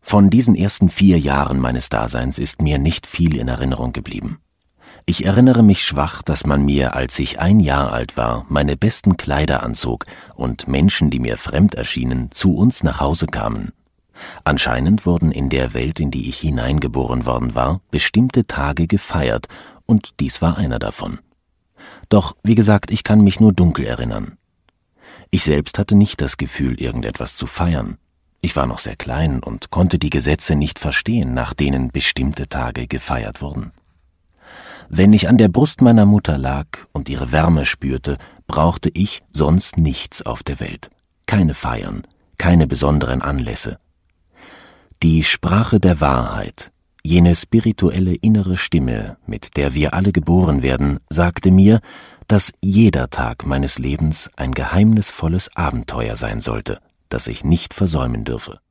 Von diesen ersten 4 Jahren meines Daseins ist mir nicht viel in Erinnerung geblieben. Ich erinnere mich schwach, dass man mir, als ich 1 Jahr alt war, meine besten Kleider anzog und Menschen, die mir fremd erschienen, zu uns nach Hause kamen. Anscheinend wurden in der Welt, in die ich hineingeboren worden war, bestimmte Tage gefeiert, und dies war einer davon. Doch, wie gesagt, ich kann mich nur dunkel erinnern. Ich selbst hatte nicht das Gefühl, irgendetwas zu feiern. Ich war noch sehr klein und konnte die Gesetze nicht verstehen, nach denen bestimmte Tage gefeiert wurden. Wenn ich an der Brust meiner Mutter lag und ihre Wärme spürte, brauchte ich sonst nichts auf der Welt. Keine Feiern, keine besonderen Anlässe. Die Sprache der Wahrheit, jene spirituelle innere Stimme, mit der wir alle geboren werden, sagte mir, dass jeder Tag meines Lebens ein geheimnisvolles Abenteuer sein sollte, das ich nicht versäumen dürfe.